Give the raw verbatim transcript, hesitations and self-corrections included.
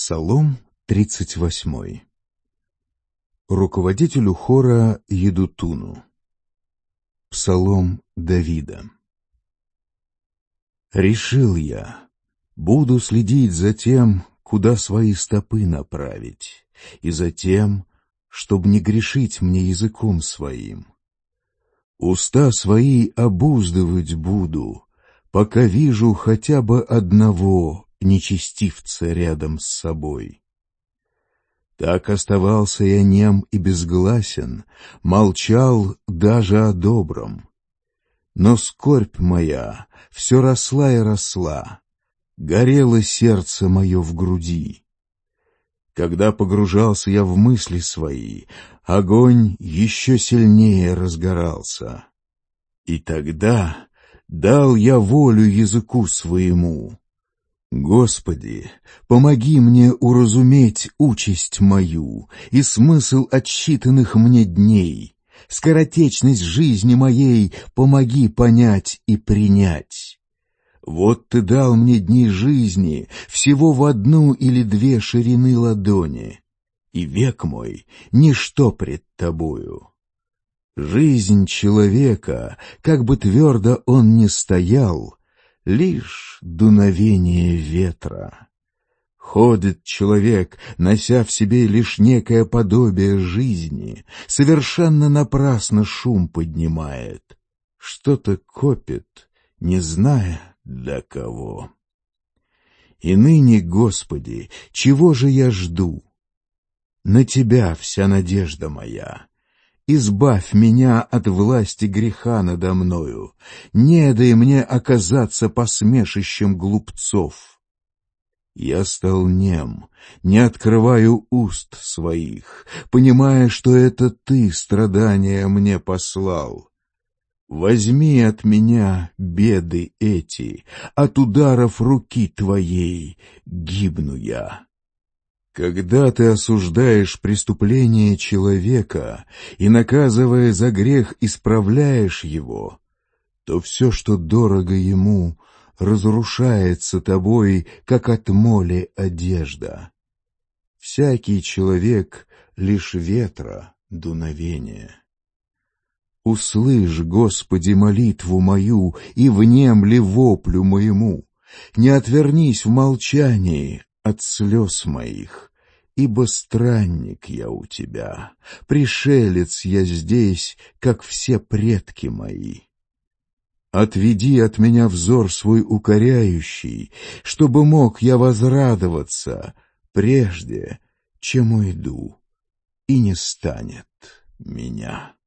Псалом тридцать восьмой. Руководителю хора Едутуну. Псалом Давида. Решил я, буду следить за тем, куда свои стопы направить, и за тем, чтоб не грешить мне языком своим. Уста свои обуздывать буду, пока вижу хотя бы одного нечестивца рядом с собой. Так оставался я нем и безгласен, молчал даже о добром. Но скорбь моя все росла и росла, горело сердце мое в груди. Когда погружался я в мысли свои, огонь еще сильнее разгорался. И тогда дал я волю языку своему. Господи, помоги мне уразуметь участь мою и смысл отсчитанных мне дней, скоротечность жизни моей помоги понять и принять. Вот Ты дал мне дни жизни всего в одну или две ширины ладони, и век мой — ничто пред Тобою. Жизнь человека, как бы твердо он ни стоял, лишь дуновение ветра. Ходит человек, нося в себе лишь некое подобие жизни, совершенно напрасно шум поднимает, что-то копит, не зная для кого. И ныне, Господи, чего же я жду? На Тебя вся надежда моя. Избавь меня от власти греха надо мною, не дай мне оказаться посмешищем глупцов. Я стал нем, не открываю уст своих, понимая, что это Ты страдания мне послал. Возьми от меня беды эти, от ударов руки Твоей гибну я. Когда Ты осуждаешь преступление человека и, наказывая за грех, исправляешь его, то все, что дорого ему, разрушается Тобой, как от моли одежда. Всякий человек — лишь ветра дуновение. Услышь, Господи, молитву мою и внемли воплю моему. Не отвернись в молчании от слез моих, ибо странник я у Тебя, пришелец я здесь, как все предки мои. Отведи от меня взор свой укоряющий, чтобы мог я возрадоваться, прежде чем уйду, и не станет меня.